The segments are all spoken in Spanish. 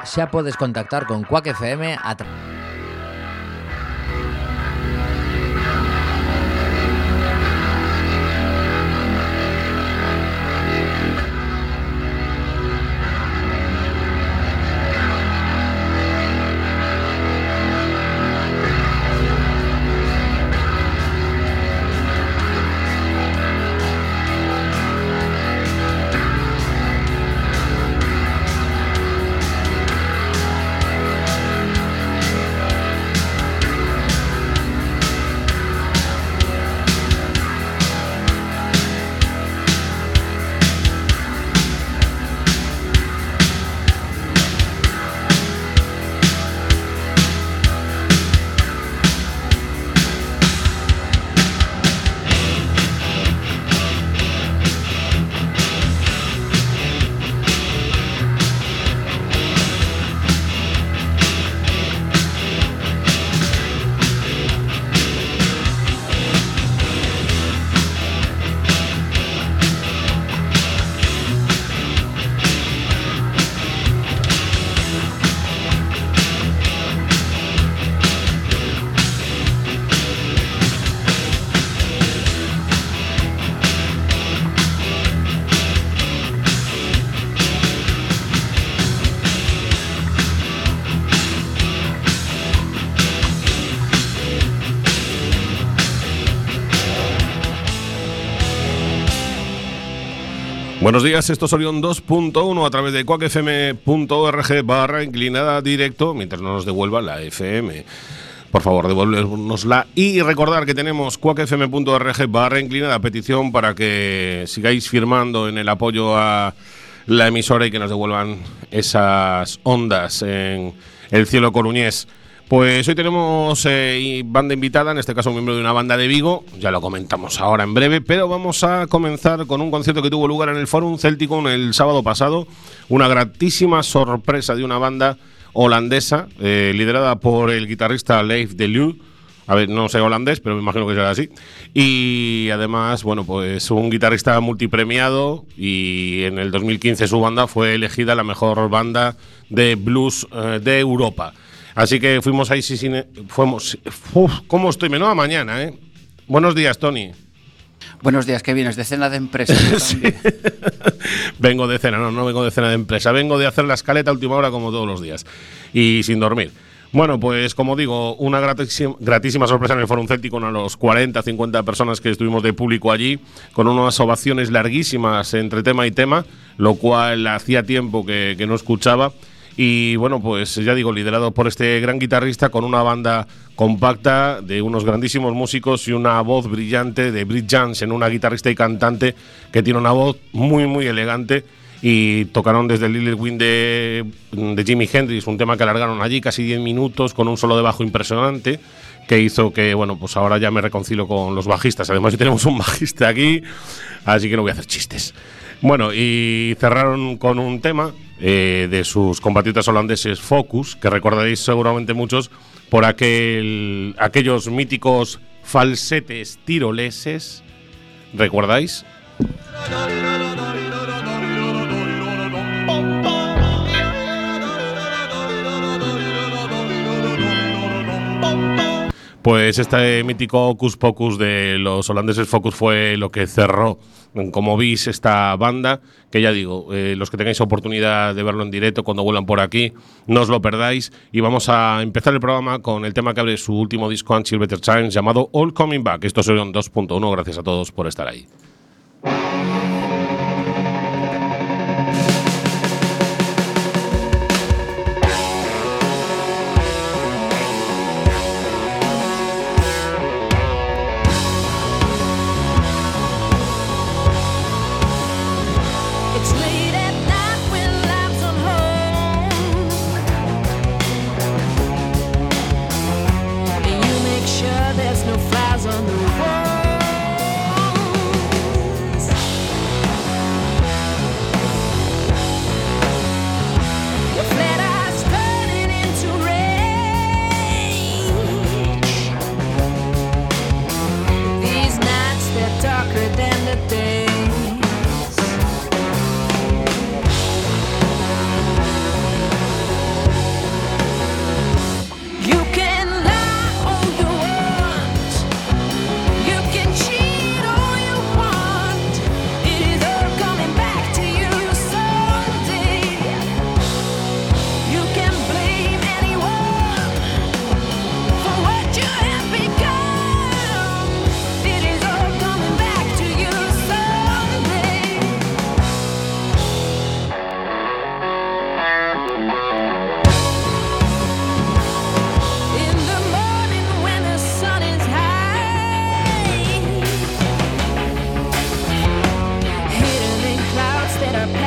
xa podes contactar con Quack FM a Buenos días, esto es Orión 2.1 a través de quackfm.org/inclinada directo, mientras no nos devuelva la FM. Por favor, devuélvenosla. Y recordar que tenemos quackfm.org/inclinada petición para que sigáis firmando en el apoyo a la emisora y que nos devuelvan esas ondas en el cielo coruñés. Pues hoy tenemos banda invitada, en este caso un miembro de una banda de Vigo, ya lo comentamos ahora en breve, pero vamos a comenzar con un concierto que tuvo lugar en el Forum Celticum el sábado pasado, una gratísima sorpresa de una banda holandesa, liderada por el guitarrista Leif de Leeuw. A ver, no sé holandés, pero me imagino que será así. Y además, bueno, pues un guitarrista multipremiado, y en el 2015 su banda fue elegida la mejor banda de blues de Europa. Así que fuimos ahí, ¿cómo estoy? Menuda mañana, ¿eh? Buenos días, Tony. Buenos días, ¿qué vienes? ¿De cena de empresa? Sí. Vengo de cena, no vengo de cena de empresa. Vengo de hacer la escaleta a última hora como todos los días. Y sin dormir. Bueno, pues como digo, una gratísima sorpresa en el Forum Celticum, a los 40-50 personas que estuvimos de público allí, con unas ovaciones larguísimas entre tema y tema, lo cual hacía tiempo que no escuchaba. Y bueno, pues ya digo, liderado por este gran guitarrista, con una banda compacta de unos grandísimos músicos y una voz brillante de Britt Jansen, una guitarrista y cantante que tiene una voz muy, muy elegante. Y tocaron desde el Little Wing de Jimi Hendrix, un tema que alargaron allí casi 10 minutos con un solo de bajo impresionante, que hizo que, bueno, pues ahora ya me reconcilio con los bajistas. Además, hoy tenemos un bajista aquí, así que no voy a hacer chistes. Bueno, y cerraron con un tema de sus compatriotas holandeses, Focus, que recordaréis seguramente muchos por aquellos míticos falsetes tiroleses. ¿Recordáis? Pues este mítico Hocus Pocus de los holandeses Focus fue lo que cerró, como veis, esta banda, que ya digo, los que tengáis oportunidad de verlo en directo cuando vuelan por aquí, no os lo perdáis. Y vamos a empezar el programa con el tema que abre su último disco, Until Better Times, llamado All Coming Back. Esto es Orión 2.1, gracias a todos por estar ahí.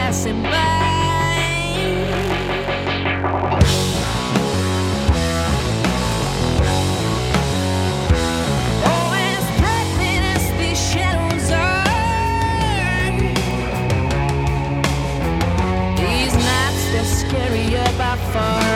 passing by. Oh, as threatening as these shadows are, these nights, they're scarier by far.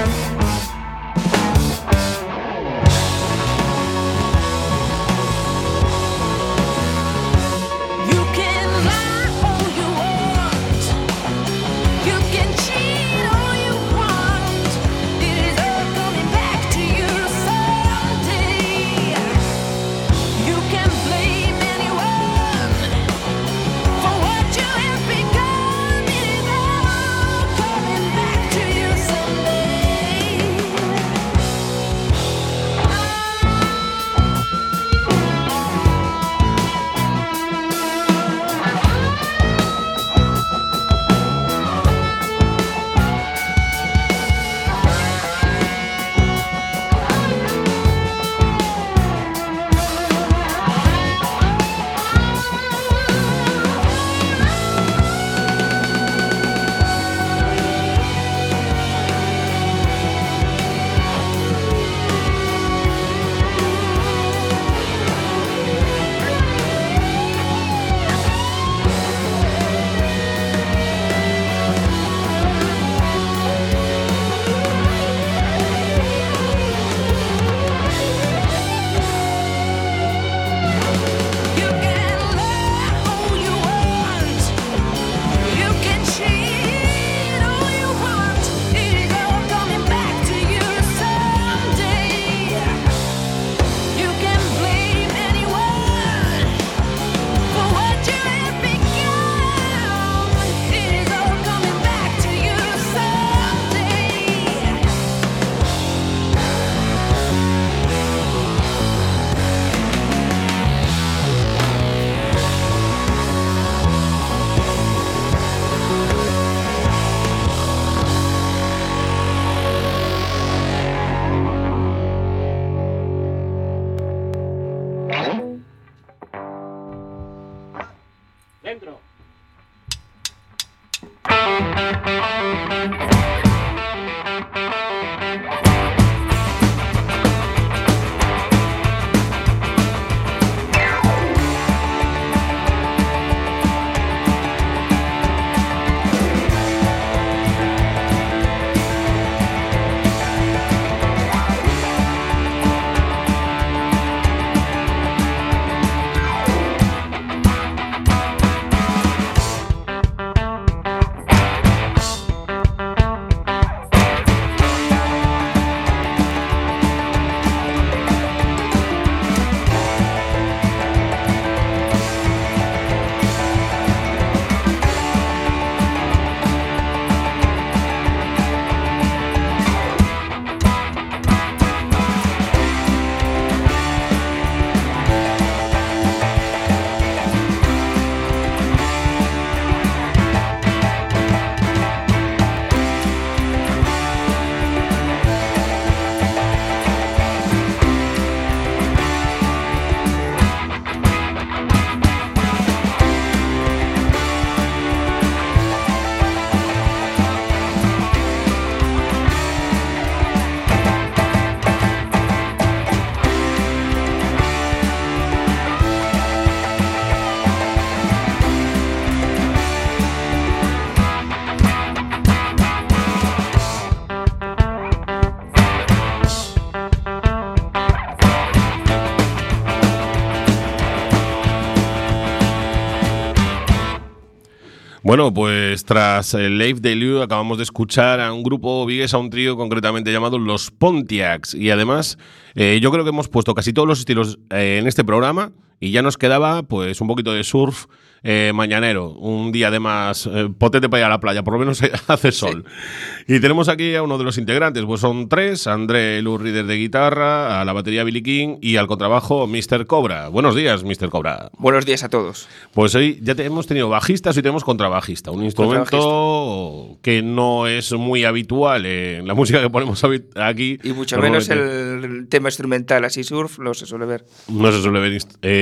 Bueno, pues tras el Live Deliu acabamos de escuchar a un grupo vigués, a un trío concretamente llamado Los Pontiacs. Y además, yo creo que hemos puesto casi todos los estilos en este programa y ya nos quedaba pues un poquito de surf mañanero. Un día además potente para ir a la playa, por lo menos hace sol. Sí. Y tenemos aquí a uno de los integrantes, pues son tres: André Lurrider de guitarra, a la batería Billy King y al contrabajo Mr. Cobra. Buenos días, Mr. Cobra. Buenos días a todos. Pues hoy ya hemos tenido bajistas y tenemos contrabajista, un instrumento que no es muy habitual en la música que ponemos aquí. Y mucho menos el tema instrumental así surf no se suele ver. No se suele ver.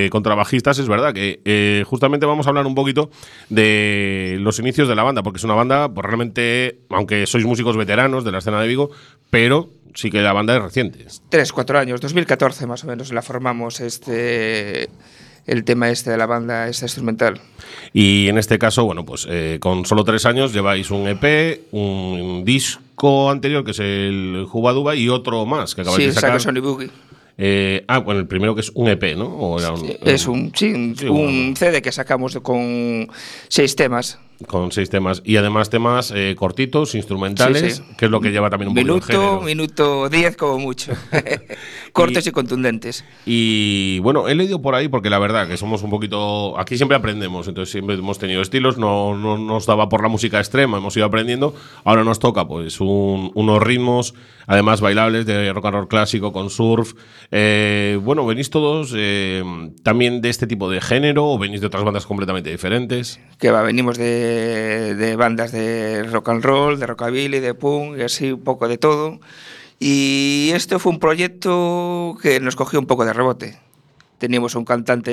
contrabajistas, es verdad que justamente vamos a hablar un poquito de los inicios de la banda, porque es una banda, pues realmente, aunque sois músicos veteranos de la escena de Vigo, pero sí que la banda es reciente. 3-4 años, 2014 más o menos la formamos el tema de la banda instrumental. Y en este caso, bueno, pues con solo 3 años lleváis un EP, un disco anterior que es el Juba Duba y otro más que acabáis de sacar. Sí, Sony Boogie. Bueno, el primero que es un EP, ¿no? ¿O era es un CD que sacamos con 6 temas. Con 6 temas. Y además temas cortitos, instrumentales, que es lo que lleva también un poco el género. Minuto 10 como mucho. Cortos y contundentes. Y bueno, he leído por ahí, porque la verdad que somos un poquito... Aquí siempre aprendemos, entonces siempre hemos tenido estilos, no nos daba por la música extrema, hemos ido aprendiendo. Ahora nos toca pues unos ritmos, además bailables, de rock and roll clásico, con surf. Bueno, ¿venís todos también de este tipo de género o venís de otras bandas completamente diferentes? Que venimos de bandas de rock and roll, de rockabilly, de punk y así un poco de todo. Y esto fue un proyecto que nos cogió un poco de rebote. Teníamos un cantante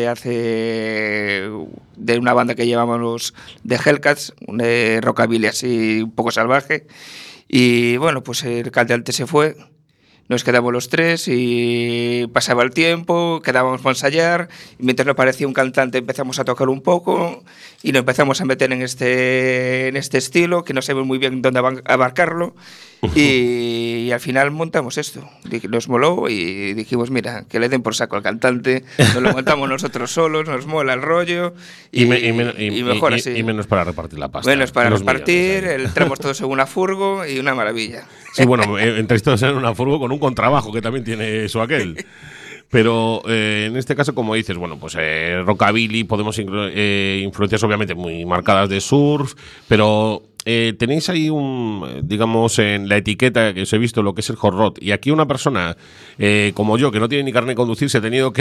de una banda que llevábamos de Hellcats, un rockabilly así un poco salvaje. Y bueno, pues el cantante se fue. Nos quedamos los 3 y pasaba el tiempo, quedábamos para ensayar, y mientras nos parecía un cantante empezamos a tocar un poco y nos empezamos a meter en este estilo, que no sabemos muy bien dónde abarcarlo, y al final montamos esto. Nos moló y dijimos, mira, que le den por saco al cantante, nos lo montamos nosotros solos, nos mola el rollo, y mejor así. Y menos para repartir la pasta. Menos para repartir, entramos todos en una furgo y una maravilla. Sí, bueno, entráis todos en una furgo con un contrabajo que también tiene eso aquel. Pero en este caso, como dices, bueno, pues rockabilly, podemos influencias obviamente muy marcadas de surf, pero tenéis ahí digamos, en la etiqueta que os he visto lo que es el hot rod. Y aquí una persona como yo, que no tiene ni carne de conducir, he tenido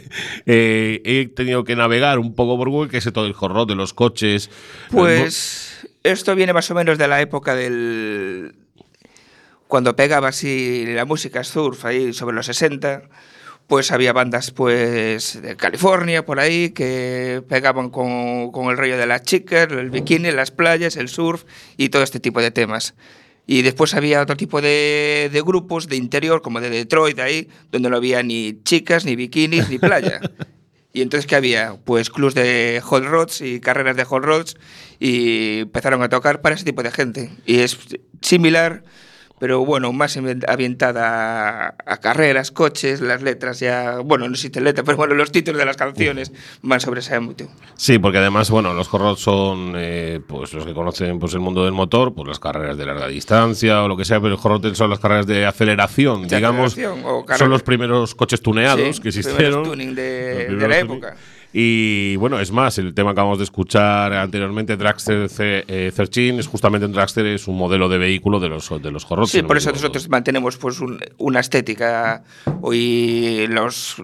que navegar un poco por Google, que es todo el hot rod de los coches. Pues esto viene más o menos de la época cuando pegaba así la música surf, ahí sobre los 60, pues había bandas pues de California, por ahí, que pegaban con el rollo de las chicas, el bikini, las playas, el surf y todo este tipo de temas. Y después había otro tipo de grupos de interior, como de Detroit, ahí, donde no había ni chicas, ni bikinis, ni playa. Y entonces, ¿qué había? Pues clubs de hot rods y carreras de hot rods, y empezaron a tocar para ese tipo de gente. Y es similar, pero bueno, más ambientada a carreras, coches, las letras ya... Bueno, no existe letra, pero bueno, los títulos de las canciones van sobre ese ámbito. Sí, porque además, bueno, los hot rods son, pues los que conocen pues el mundo del motor, pues las carreras de larga distancia o lo que sea, pero el hot rod son las carreras de aceleración, digamos. Son los primeros coches tuneados que existieron. Tuning de la época. Y bueno, es más, el tema que acabamos de escuchar anteriormente, Dragster 13, es justamente un Dragster, es un modelo de vehículo de los hot rods. Sí, por eso nosotros mantenemos pues una estética y los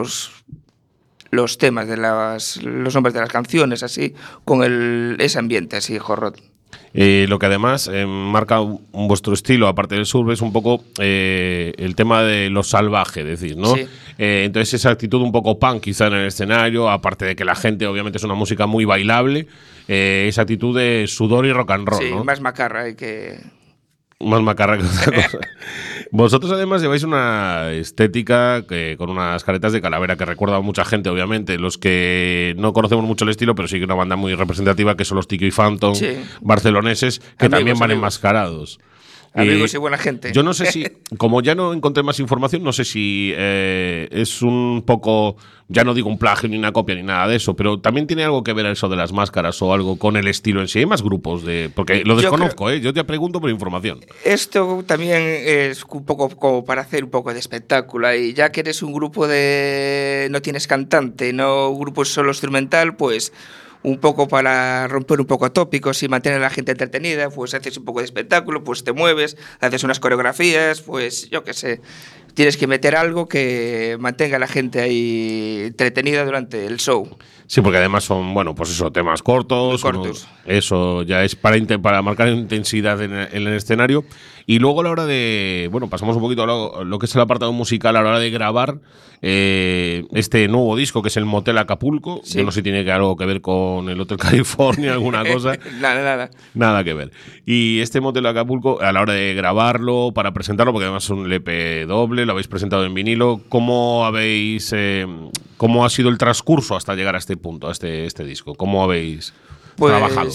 temas de los nombres de las canciones así, con ese ambiente así, hot rod. Lo que además marca vuestro estilo, aparte del surf, es un poco el tema de lo salvaje, decís, ¿no? Sí. Entonces esa actitud un poco punk quizá en el escenario, aparte de que la gente obviamente es una música muy bailable, esa actitud de sudor y rock and roll, sí, ¿no? más macarra y que... Más macarra que otra cosa. Vosotros además lleváis una estética con unas caretas de calavera que recuerda a mucha gente, obviamente. Los que no conocemos mucho el estilo, pero sí que una banda muy representativa, que son los Tiki y Phantom, sí, barceloneses, que también van enmascarados. Amigos y buena gente. Yo no sé si, como ya no encontré más información, no sé si es un poco, ya no digo un plagio ni una copia ni nada de eso, pero también tiene algo que ver eso de las máscaras o algo con el estilo en sí. Hay más grupos porque lo desconozco, yo te pregunto por información. Esto también es un poco como para hacer un poco de espectáculo, y ya que eres un grupo no tienes cantante, no un grupo solo instrumental, pues un poco para romper un poco tópicos y mantener a la gente entretenida, pues haces un poco de espectáculo, pues te mueves, haces unas coreografías, pues yo qué sé, tienes que meter algo que mantenga a la gente ahí entretenida durante el show. Sí, porque además son, bueno, pues eso, temas cortos. Muy cortos. Eso ya es para marcar intensidad en el escenario. Y luego a la hora de, bueno, pasamos un poquito a lo que es el apartado musical, a la hora de grabar este nuevo disco que es el Motel Acapulco. Sí. Yo no sé si tiene algo que ver con el Hotel California, alguna cosa. Nada que ver. Y este Motel Acapulco, a la hora de grabarlo, para presentarlo, porque además es un LP doble, lo habéis presentado en vinilo, ¿cómo ha sido el transcurso hasta llegar a este punto, a este disco? ¿Cómo habéis trabajado?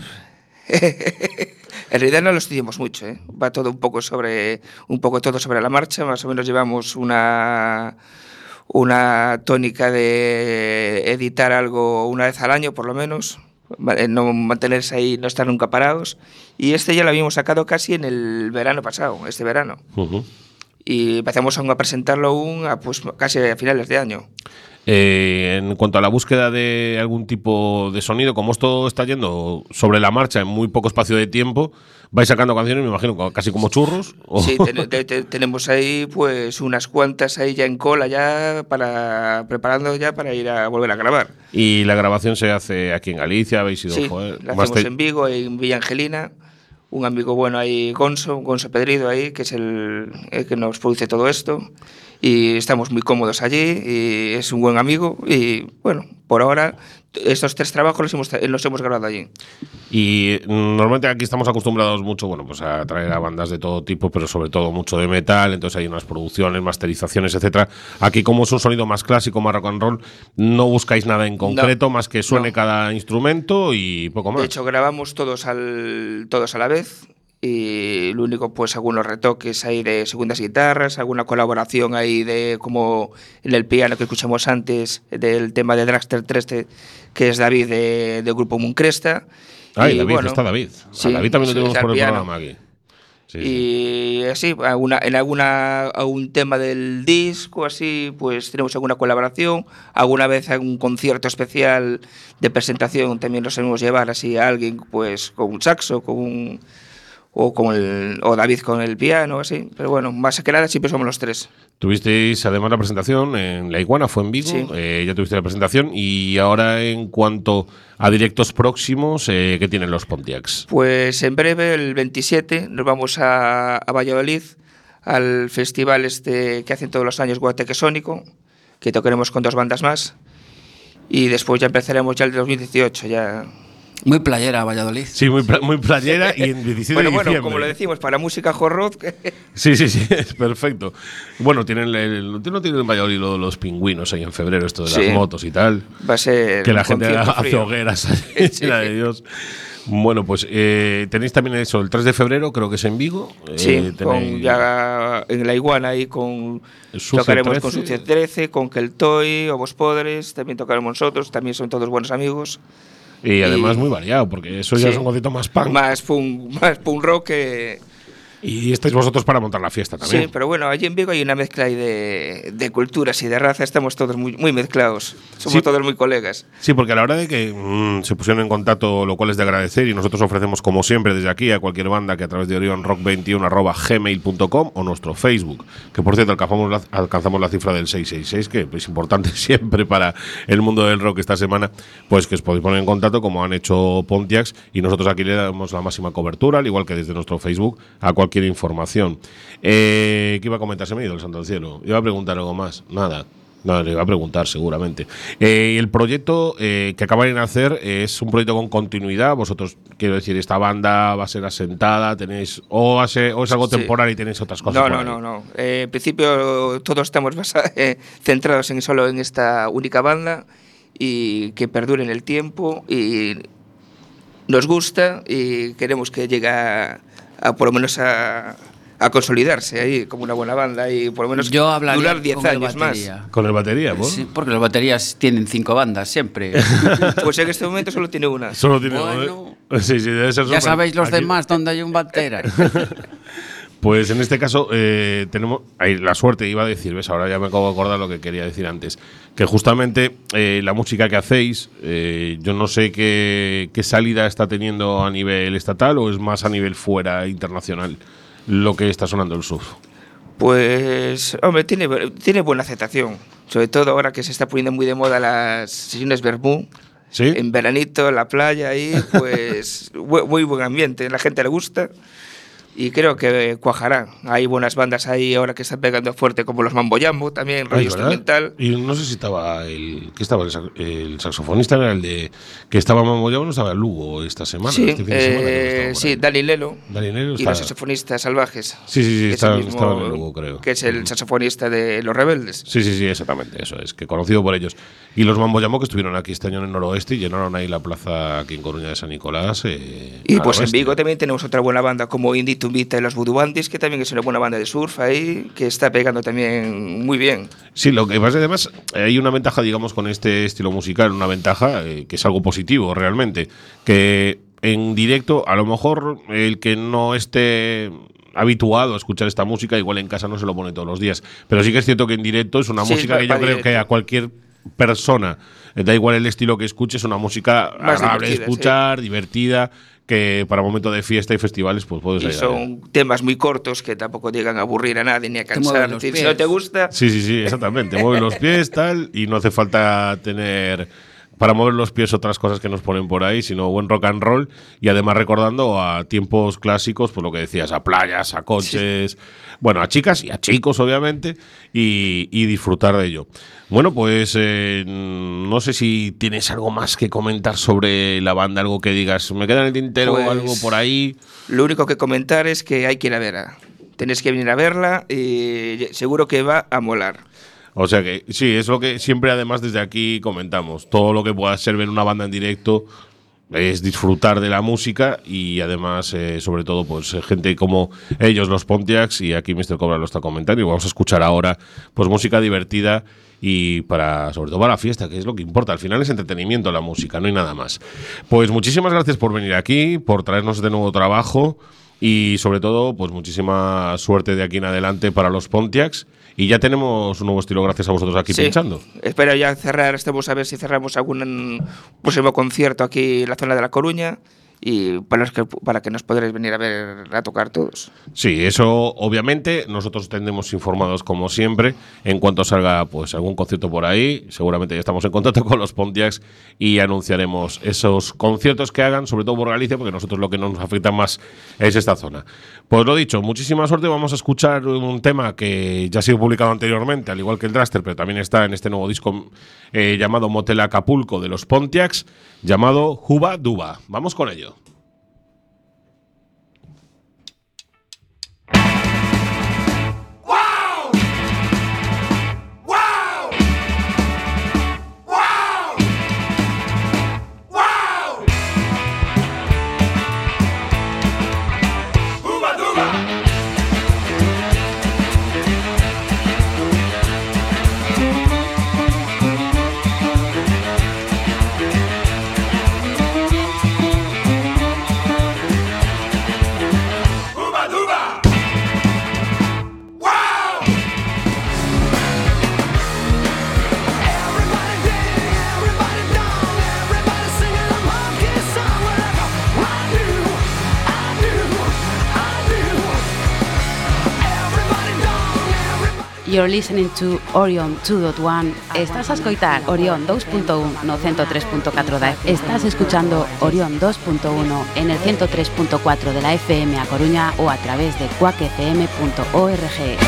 En realidad no lo estudiamos mucho, ¿eh? Va todo un poco todo sobre la marcha. Más o menos llevamos una tónica de editar algo una vez al año, por lo menos, no mantenerse ahí, no estar nunca parados. Y este ya lo habíamos sacado casi en el verano pasado, este verano. Uh-huh. Y empezamos aún a presentarlo pues casi a finales de año. En cuanto a la búsqueda de algún tipo de sonido, como esto está yendo sobre la marcha en muy poco espacio de tiempo, vais sacando canciones, me imagino, casi como churros. Sí, tenemos ahí pues unas cuantas ahí ya en cola, preparando ya para ir a volver a grabar. ¿Y la grabación se hace aquí en Galicia? ¿Habéis ido? Sí, la hacemos en Vigo, en Villa Angelina. Un amigo bueno ahí, Gonzo Pedrido ahí, que es el que nos produce todo esto. Y estamos muy cómodos allí, y es un buen amigo. Y bueno, por ahora estos 3 trabajos los hemos grabado allí. Y normalmente aquí estamos acostumbrados mucho, bueno, pues a traer a bandas de todo tipo, pero sobre todo mucho de metal, entonces hay unas producciones, masterizaciones, etcétera. Aquí, como es un sonido más clásico, más rock and roll, no buscáis nada en concreto, más que suene cada instrumento y poco más. De hecho, grabamos todos a la vez. Y lo único, pues algunos retoques ahí de segundas guitarras, alguna colaboración ahí de, como en el piano que escuchamos antes, del tema de Dragster 3, que es David del grupo Mooncresta. David, bueno, está David. Sí, David también lo tenemos por el piano. programa aquí. Sí, y así, algún tema del disco, así, pues tenemos alguna colaboración. Alguna vez algún concierto especial de presentación también nos hemos llevar así a alguien, pues con un saxo, o David con el piano, así. Pero bueno, más que nada siempre somos los 3. Tuvisteis además la presentación en La Iguana, fue en Vigo, sí. Ya tuviste la presentación. Y ahora, en cuanto a directos próximos, ¿qué tienen los Pontiacs? Pues en breve, el 27, nos vamos a Valladolid, al festival que hacen todos los años, Guateque Sónico, que tocaremos con 2 bandas más. Y después ya empezaremos ya el 2018, ya... Muy playera Valladolid. Sí, muy playera y en 17 de diciembre. Bueno, como lo decimos, para música horror. Sí, es perfecto. Bueno, no tienen en Valladolid los pingüinos ahí en febrero, esto de las motos y tal. Va a ser que la gente hace hogueras ahí, la de Dios. Bueno, pues tenéis también eso, el 3 de febrero, creo que es en Vigo. Sí, ya en La Iguana ahí tocaremos con Sucia 13, con Keltoy, Obos Podres, también tocaremos nosotros, también son todos buenos amigos. Y además muy variado, porque eso ya es un concierto más punk. Más punk rock que... Y estáis vosotros para montar la fiesta también. Sí, pero bueno, allí en Vigo hay una mezcla ahí de culturas y de raza, estamos todos muy mezclados, somos todos muy colegas. Sí, porque a la hora de que se pusieron en contacto, lo cual es de agradecer, y nosotros ofrecemos como siempre desde aquí a cualquier banda que a través de orionrock21@gmail.com o nuestro Facebook, que por cierto alcanzamos la cifra del 666, que es importante siempre para el mundo del rock esta semana, pues que os podéis poner en contacto como han hecho Pontiacs, y nosotros aquí le damos la máxima cobertura, al igual que desde nuestro Facebook, a cualquier información. ¿Qué iba a comentar? Se me ha ido el santo al cielo. Iba a preguntar algo más. Nada. No, le iba a preguntar seguramente. El proyecto que acaban de hacer es un proyecto con continuidad. Vosotros, quiero decir, esta banda va a ser asentada, tenéis o es algo temporal y tenéis otras cosas. No. En principio todos estamos centrados solo en esta única banda y que perdure en el tiempo, y nos gusta y queremos que llegue a por lo menos a consolidarse ahí como una buena banda y por lo menos durar 10 años más. ¿Con el batería? ¿Vos? Sí, porque las baterías tienen 5 bandas siempre. Pues en este momento solo tiene una. Solo tiene bueno, una. Sí, debe ser ya sabéis los demás donde hay un batera. Pues en este caso tenemos ahí la suerte, iba a decir, ves, ahora ya me acabo de acordar lo que quería decir antes, que justamente la música que hacéis, yo no sé qué salida está teniendo a nivel estatal o es más a nivel fuera, internacional, lo que está sonando el surf. Pues, hombre, tiene buena aceptación. Sobre todo ahora que se está poniendo muy de moda las sesiones vermú. ¿Sí? En veranito, en la playa, ahí, pues muy buen ambiente, la gente le gusta y creo que cuajará. Hay buenas bandas ahí ahora que están pegando fuerte, como los Mambo Jambo, también, rollo instrumental. Y no sé si estaba el saxofonista, era el de que estaba Mambo Jambo, no estaba Lugo esta semana. Sí, este fin de semana, que sí, Dani Lelo y está, los saxofonistas salvajes. Sí, estaba en el Lugo, creo. Que es el saxofonista de Los Rebeldes. Sí, exactamente, eso es, que conocido por ellos. Y los Mambo Jambo que estuvieron aquí este año en el noroeste y llenaron ahí la plaza aquí en Coruña de San Nicolás. Y pues en Vigo también tenemos otra buena banda como Indie Tumbita y los Voodoo Bandits, que también es una buena banda de surf ahí, que está pegando también muy bien. Sí, lo que pasa es que además hay una ventaja, digamos, con este estilo musical, una ventaja que es algo positivo realmente, que en directo a lo mejor el que no esté habituado a escuchar esta música igual en casa no se lo pone todos los días, pero sí que es cierto que en directo es una música que yo creo que a cualquier persona, da igual el estilo que escuche, es una música más agradable de escuchar, divertida, que para momentos de fiesta y festivales pues puedes y son temas muy cortos que tampoco llegan a aburrir a nadie ni a cansar. Si no te gusta… Sí, exactamente. Mueve los pies, tal, y no hace falta tener para mover los pies otras cosas que nos ponen por ahí, sino buen rock and roll y además recordando a tiempos clásicos, pues lo que decías, a playas, a coches, bueno, a chicas y a chicos obviamente, y disfrutar de ello. Bueno, pues no sé si tienes algo más que comentar sobre la banda, algo que digas, me queda en el tintero o algo por ahí. Lo único que comentar es que hay que ir a verla. Tenéis que venir a verla y seguro que va a molar. O sea que sí, es lo que siempre además desde aquí comentamos. Todo lo que pueda ser ver una banda en directo es disfrutar de la música y además, sobre todo, pues gente como ellos, los Pontiacs, y aquí Mr. Cobra lo está comentando, y vamos a escuchar ahora pues música divertida y sobre todo para la fiesta, que es lo que importa. Al final es entretenimiento la música, no hay nada más. Pues muchísimas gracias por venir aquí, por traernos de nuevo trabajo y sobre todo, pues muchísima suerte de aquí en adelante para los Pontiacs. Y ya tenemos un nuevo estilo gracias a vosotros aquí pinchando. Espero ya cerrar, estamos a ver si cerramos algún próximo concierto aquí en la zona de La Coruña y para que nos podréis venir a ver a tocar todos. Sí, eso obviamente nosotros tendremos informados como siempre en cuanto salga pues algún concierto por ahí. Seguramente ya estamos en contacto con los Pontiacs y anunciaremos esos conciertos que hagan, sobre todo por Galicia, porque nosotros lo que nos afecta más es esta zona. Pues lo dicho, muchísima suerte. Vamos a escuchar un tema que ya ha sido publicado anteriormente, al igual que el Draster, pero también está en este nuevo disco llamado Motel Acapulco de los Pontiacs, llamado Juba Duba. Vamos con ello. You're listening to Orion 2.1. Estás a escoitar Orion 2.1 no 103.4 da FM. Estás escuchando Orion 2.1 en el 103.4 de la FM a Coruña o a través de quackfm.org.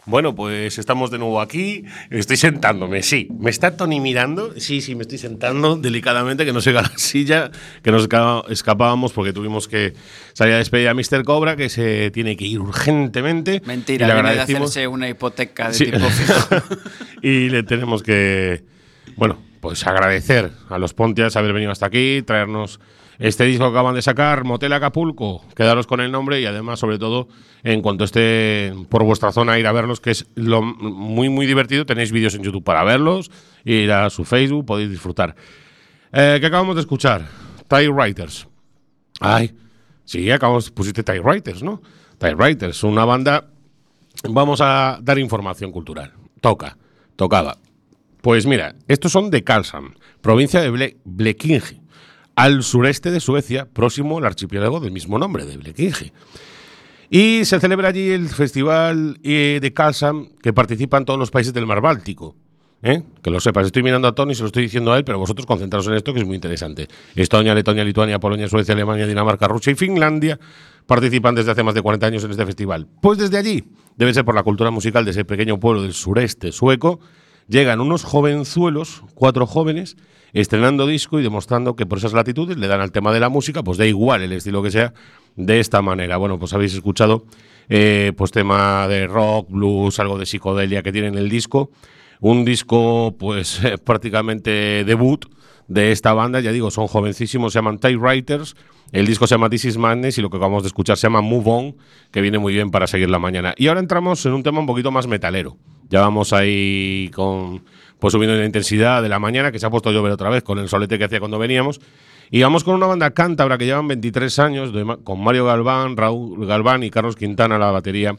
Bueno, pues estamos de nuevo aquí. Estoy sentándome, sí. ¿Me está Tony mirando? Sí, me estoy sentando delicadamente, que no se haga la silla, que nos escapábamos porque tuvimos que salir a despedir a Mr. Cobra, que se tiene que ir urgentemente. Mentira, viene de hacerse una hipoteca de tipo fijo. Y le tenemos que, bueno, pues agradecer a los Pontias haber venido hasta aquí, traernos este disco que acaban de sacar, Motel Acapulco, quedaros con el nombre y además, sobre todo, en cuanto esté por vuestra zona, ir a verlos, que es muy divertido. Tenéis vídeos en YouTube para verlos, ir a su Facebook, podéis disfrutar. ¿Qué acabamos de escuchar? Typewriters. Ay, sí, pusiste Typewriters, ¿no? Typewriters, una banda. Vamos a dar información cultural. Tocaba. Pues mira, estos son de Karlshamn, provincia de Blekinge, al sureste de Suecia, próximo al archipiélago del mismo nombre, de Blekinge. Y se celebra allí el festival de Karlshamn, que participan todos los países del mar Báltico. Que lo sepas, estoy mirando a Tony, se lo estoy diciendo a él, pero vosotros concentraros en esto, que es muy interesante. Estonia, Letonia, Lituania, Polonia, Suecia, Alemania, Dinamarca, Rusia y Finlandia participan desde hace más de 40 años en este festival. Pues desde allí, debe ser por la cultura musical de ese pequeño pueblo del sureste sueco, llegan unos jovenzuelos, 4 jóvenes, estrenando disco y demostrando que por esas latitudes le dan al tema de la música, pues da igual el estilo que sea, de esta manera. Bueno, pues habéis escuchado pues tema de rock, blues, algo de psicodelia que tiene en el disco. Un disco pues prácticamente debut de esta banda, ya digo, son jovencísimos, se llaman Typewriters. El disco se llama This Is Madness y lo que acabamos de escuchar se llama Move On, que viene muy bien para seguir la mañana. Y ahora entramos en un tema un poquito más metalero. Ya vamos ahí pues subiendo la intensidad de la mañana, que se ha puesto a llover otra vez con el solete que hacía cuando veníamos. Y vamos con una banda cántabra que llevan 23 años, con Mario Galván, Raúl Galván y Carlos Quintana a la batería.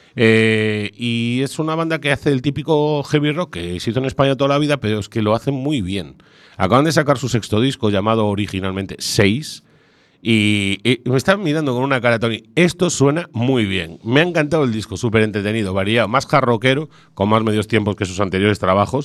Y es una banda que hace el típico heavy rock que se hizo en España toda la vida, pero es que lo hacen muy bien. Acaban de sacar su 6º disco, llamado originalmente 6, y me están mirando con una cara, Tony. Esto suena muy bien. Me ha encantado el disco, súper entretenido, variado, más hard rockero, con más medios tiempos que sus anteriores trabajos.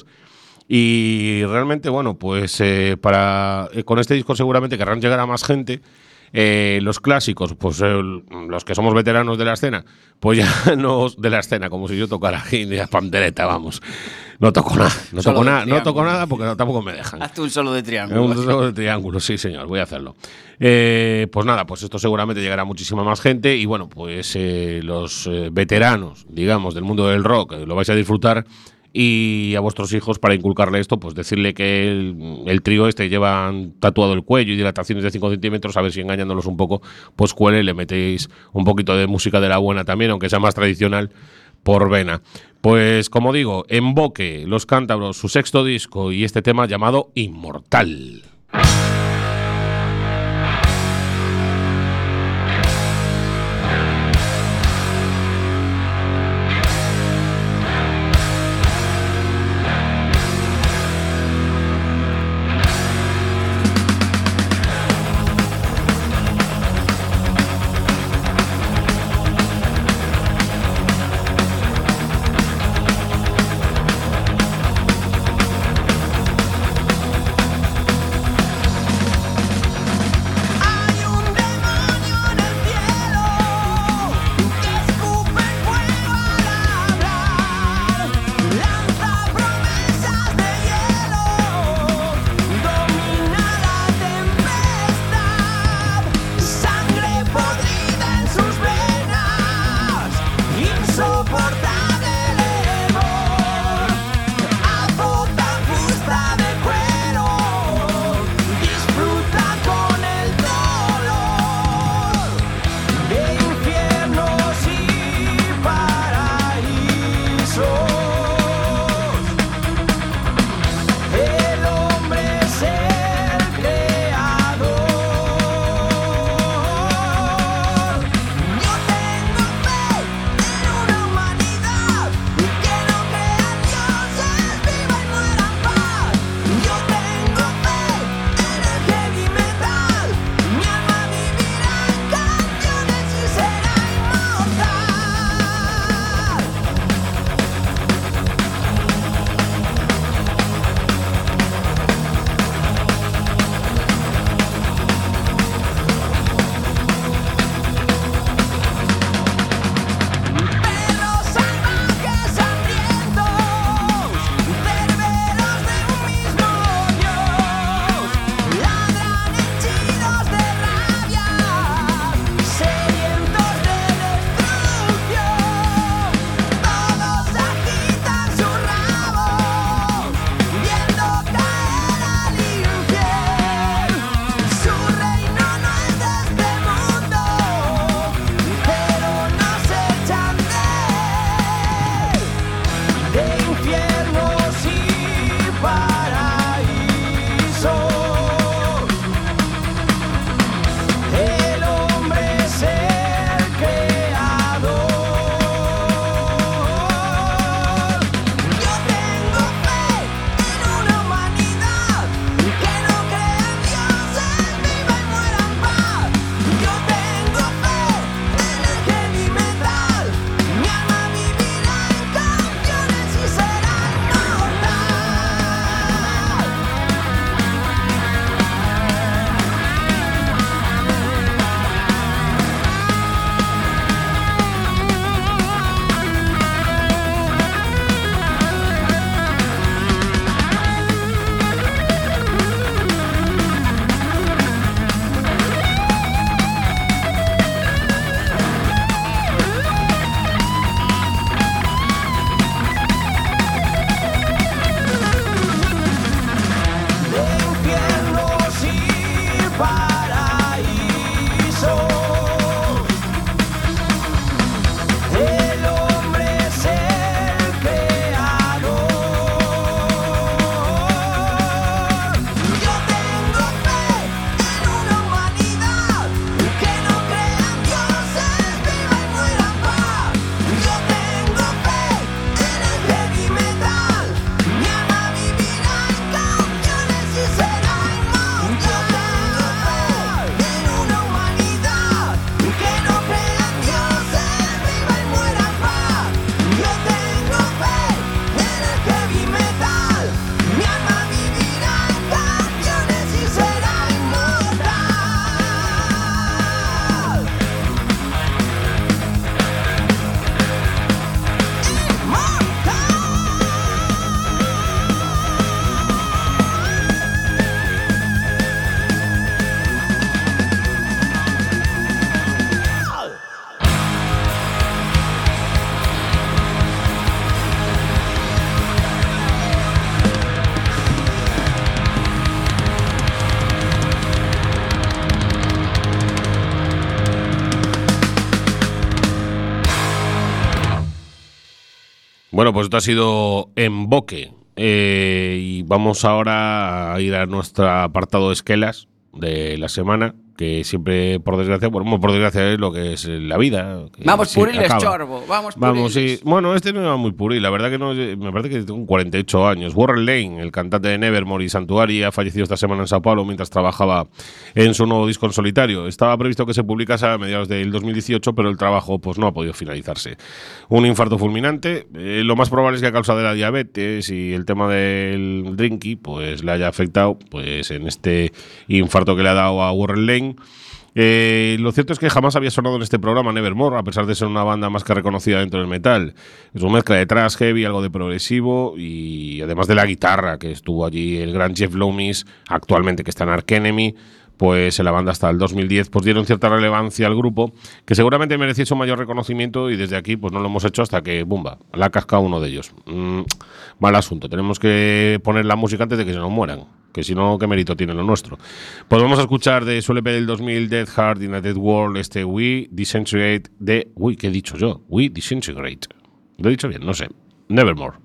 Y realmente, bueno, pues con este disco seguramente querrán llegar a más gente. Los clásicos, pues los que somos veteranos de la escena, pues ya no de la escena, como si yo tocara India pandereta, vamos. No toco nada porque tampoco me dejan. Hazte un solo de triángulo. Un solo de triángulo, sí señor, voy a hacerlo. Pues nada, pues esto seguramente llegará a muchísima más gente y bueno, pues los veteranos, digamos, del mundo del rock, lo vais a disfrutar. Y a vuestros hijos, para inculcarle esto, pues decirle que el trío llevan tatuado el cuello y dilataciones de 5 centímetros, a ver si engañándolos un poco, pues cuele, le metéis un poquito de música de la buena también, aunque sea más tradicional, por vena. Pues como digo, Emboque, Los Cántabros, su 6º disco y este tema llamado Inmortal. Bueno, pues esto ha sido Emboque. Y vamos ahora a ir a nuestro apartado de esquelas de la semana, que siempre, por desgracia, bueno, por desgracia es lo que es la vida. Vamos puriles, Chorbo, vamos puriles. Sí. Bueno, este no iba muy puril, la verdad que no, me parece que tengo 48 años. Warren Lane, el cantante de Nevermore y Sanctuary, ha fallecido esta semana en Sao Paulo mientras trabajaba en su nuevo disco en solitario. Estaba previsto que se publicase a mediados del 2018, pero el trabajo pues no ha podido finalizarse. Un infarto fulminante, lo más probable es que a causa de la diabetes y el tema del drinky, pues le haya afectado pues en este infarto que le ha dado a Warren Lane. Lo cierto es que jamás había sonado en este programa Nevermore, a pesar de ser una banda más que reconocida dentro del metal. Es una mezcla de thrash heavy, algo de progresivo, y además de la guitarra, que estuvo allí el gran Jeff Loomis, actualmente que está en Arch Enemy, pues en la banda hasta el 2010 pues dieron cierta relevancia al grupo, que seguramente mereciese un mayor reconocimiento, y desde aquí pues no lo hemos hecho hasta que, ¡bumba!, la ha cascado uno de ellos. Mal asunto, tenemos que poner la música antes de que se nos mueran, que si no, ¿qué mérito tiene lo nuestro? Pues vamos a escuchar de su LP del 2000, Dead Heart in a Dead World, We Disintegrate de... Uy, ¿qué he dicho yo? We Disintegrate. ¿Lo he dicho bien? No sé. Nevermore.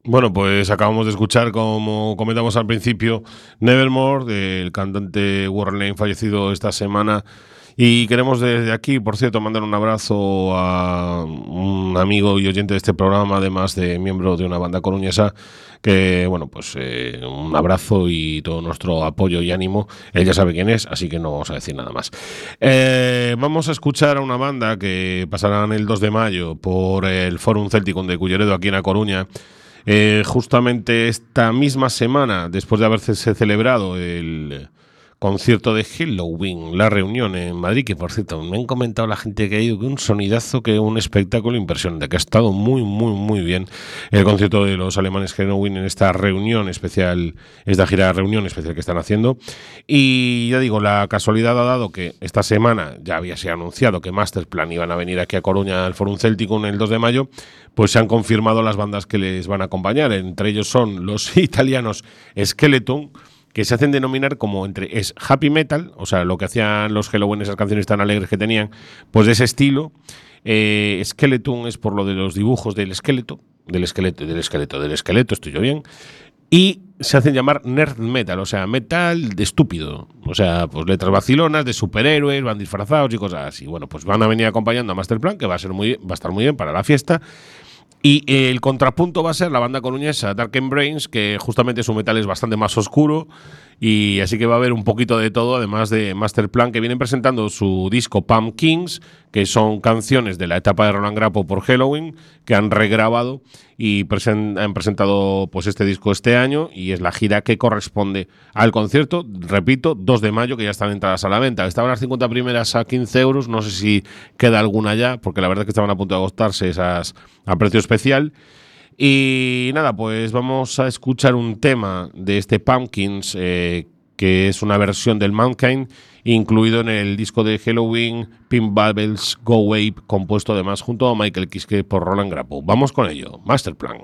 Bueno, pues acabamos de escuchar, como comentamos al principio, Nevermore, del cantante Warren Lane, fallecido esta semana. Y queremos desde aquí, por cierto, mandar un abrazo a un amigo y oyente de este programa, además de miembro de una banda coruñesa, que, bueno, pues un abrazo y todo nuestro apoyo y ánimo. Él ya sabe quién es, así que no vamos a decir nada más. Vamos a escuchar a una banda que pasarán el 2 de mayo por el Fórum Céltico de Culleredo, aquí en A Coruña. Justamente esta misma semana, después de haberse celebrado el concierto de Helloween, la reunión en Madrid, que por cierto me han comentado la gente que ha ido que un sonidazo, que un espectáculo impresionante, que ha estado muy muy muy bien el concierto de los alemanes Helloween en esta reunión especial, esta gira de reunión especial que están haciendo. Y ya digo, la casualidad ha dado que esta semana ya había sido anunciado que Masterplan iban a venir aquí a Coruña al Fórum Céltico en el 2 de mayo, pues se han confirmado las bandas que les van a acompañar. Entre ellos son los italianos Skeleton, que se hacen denominar como es happy metal, o sea, lo que hacían los Helloween, esas canciones tan alegres que tenían, pues de ese estilo. Skeleton es por lo de los dibujos del esqueleto, estoy yo bien. Y se hacen llamar nerd metal, o sea, metal de estúpido. O sea, pues letras vacilonas de superhéroes, van disfrazados y cosas así. Bueno, pues van a venir acompañando a Masterplan, que va a estar muy bien para la fiesta. Y el contrapunto va a ser la banda coruñesa Dark Brains, que justamente su metal es bastante más oscuro, y así que va a haber un poquito de todo, además de Masterplan, que vienen presentando su disco Pumpkins, que son canciones de la etapa de Roland Grapo por Helloween, que han regrabado y han presentado pues este disco este año, y es la gira que corresponde al concierto, repito, 2 de mayo, que ya están entradas a la venta. Estaban las 50 primeras a 15 euros, no sé si queda alguna ya, porque la verdad es que estaban a punto de agotarse esas a precio especial. Y nada, pues vamos a escuchar un tema de este Pumpkins, que es una versión del Mankind, incluido en el disco de Helloween, Pink Bubbles Go Wave, compuesto además junto a Michael Kiske por Roland Grapo. Vamos con ello, Masterplan.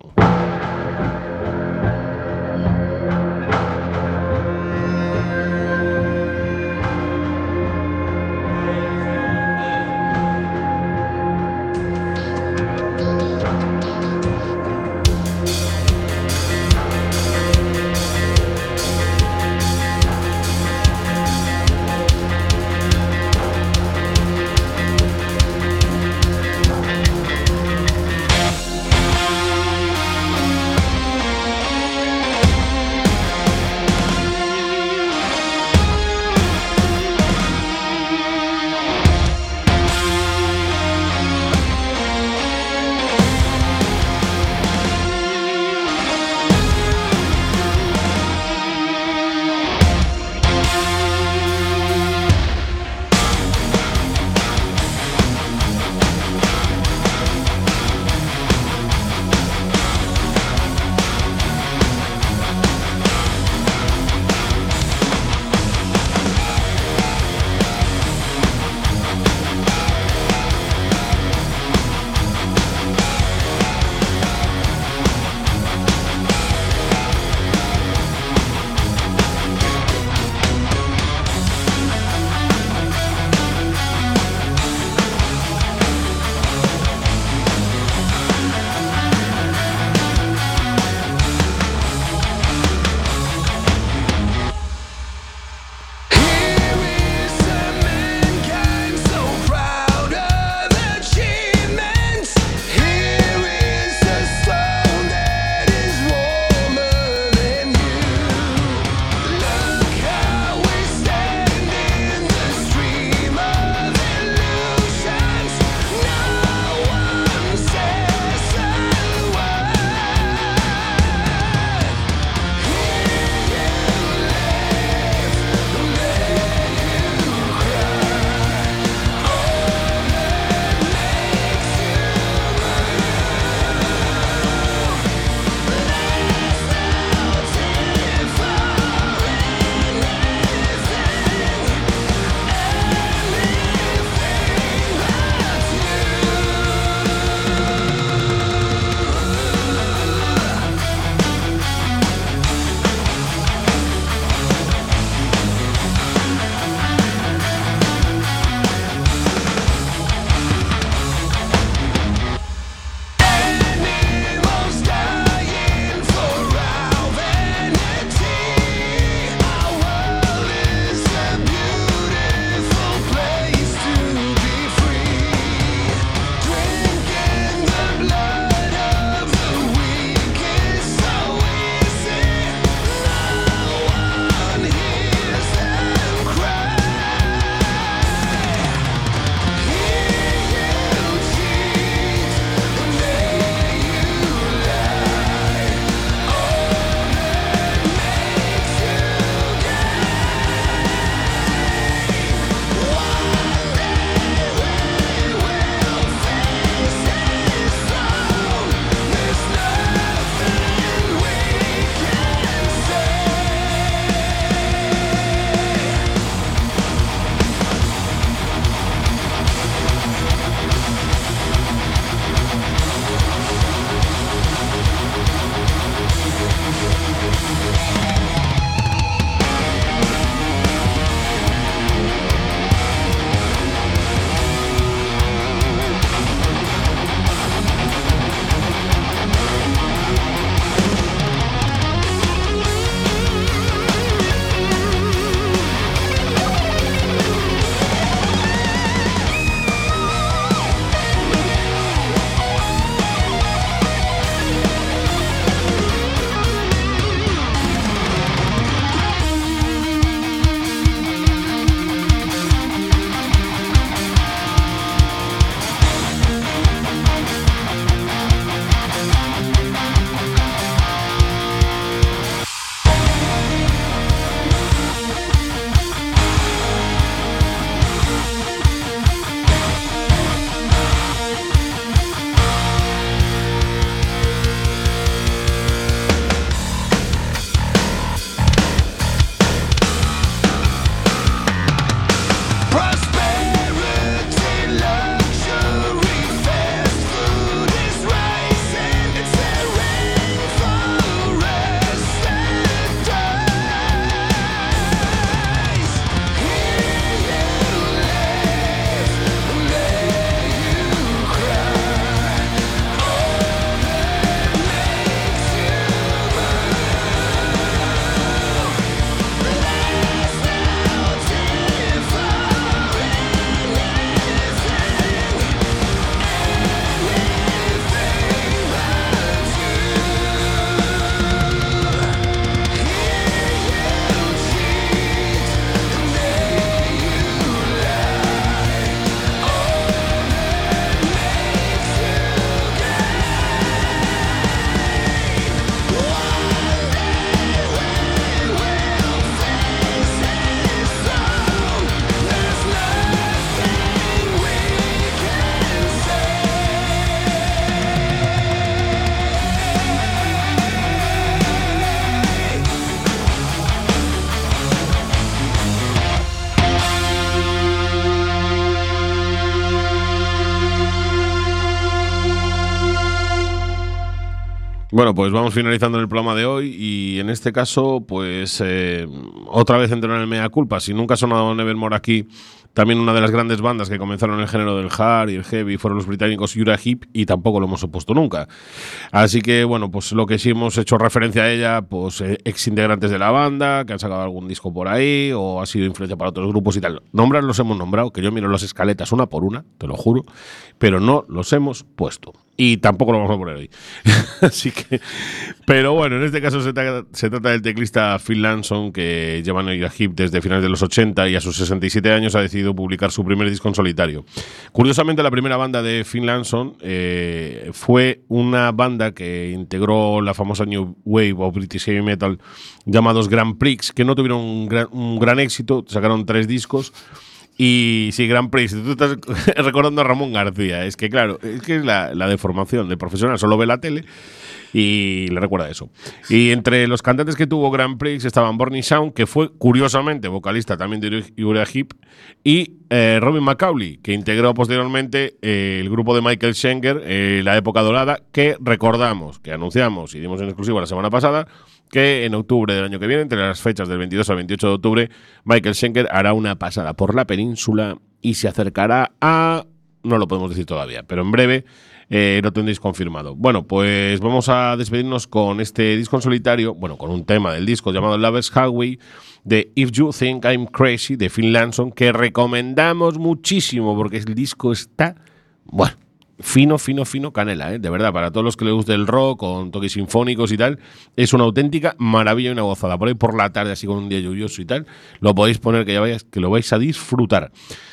Bueno, pues vamos finalizando el programa de hoy y en este caso, pues otra vez entro en el mea culpa. Si nunca ha sonado Nevermore aquí, también una de las grandes bandas que comenzaron el género del hard y el heavy fueron los británicos Uriah Heep y tampoco lo hemos opuesto nunca. Así que, bueno, pues lo que sí hemos hecho referencia a ella, pues ex integrantes de la banda, que han sacado algún disco por ahí o ha sido influencia para otros grupos y tal. Nombrar los hemos nombrado, que yo miro las escaletas una por una, te lo juro, pero no los hemos puesto. Y tampoco lo vamos a poner hoy. Así que, pero bueno, en este caso se trata del teclista Phil Lanson, que lleva en Uriah Heep desde finales de los 80 y a sus 67 años ha decidido publicar su primer disco en solitario. Curiosamente, la primera banda de Phil Lanson fue una banda que integró la famosa New Wave o British Heavy Metal llamados Grand Prix, que no tuvieron un gran éxito, sacaron 3 discos. Y sí, Grand Prix, tú estás recordando a Ramón García. Es que claro, es la deformación del profesional, solo ve la tele y le recuerda eso. Y entre los cantantes que tuvo Grand Prix estaban Bernie Shawn, que fue curiosamente vocalista también de Uriah Heep, y Robin McAuley, que integró posteriormente el grupo de Michael Schenker, la época dorada, que recordamos, que anunciamos y dimos en exclusiva la semana pasada, que en octubre del año que viene, entre las fechas del 22 al 28 de octubre, Michael Schenker hará una pasada por la península y se acercará a... no lo podemos decir todavía, pero en breve lo tendréis confirmado. Bueno, pues vamos a despedirnos con este disco en solitario, bueno, con un tema del disco llamado Lover's Highway, de If You Think I'm Crazy, de Phil Lanson, que recomendamos muchísimo porque el disco está... bueno, fino canela, de verdad, para todos los que les guste el rock con toques sinfónicos y tal, es una auténtica maravilla y una gozada. Por ahí por la tarde, así con un día lluvioso y tal, lo podéis poner que lo vais a disfrutar.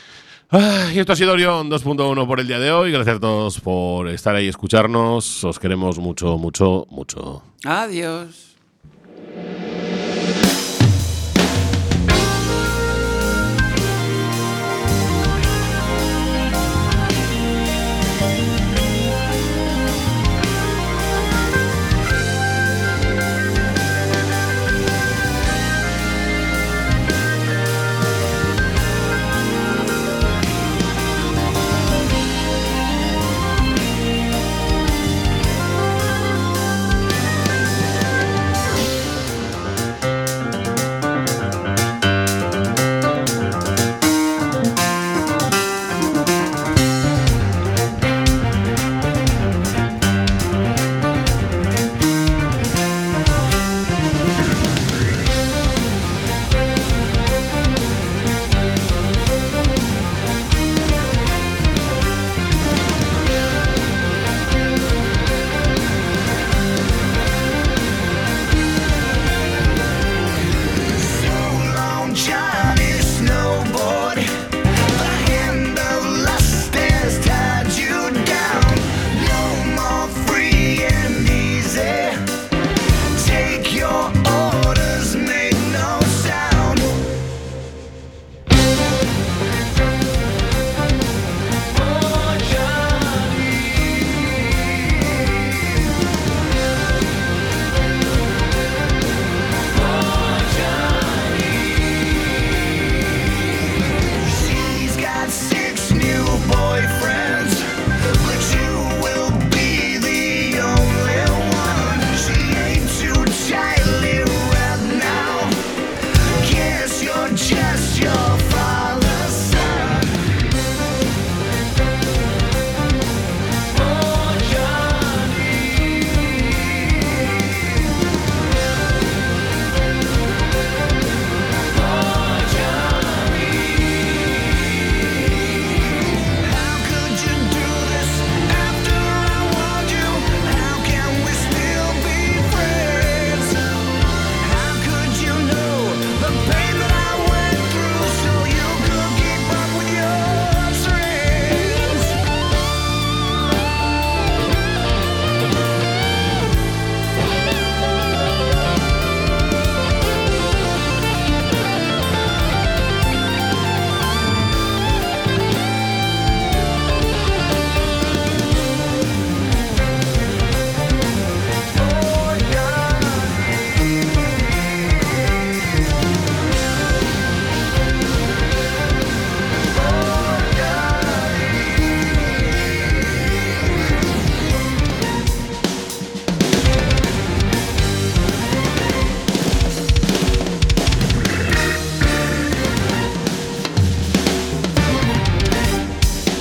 Y esto ha sido Orión 2.1 por el día de hoy. Gracias a todos por estar ahí y escucharnos. Os queremos mucho. Adiós.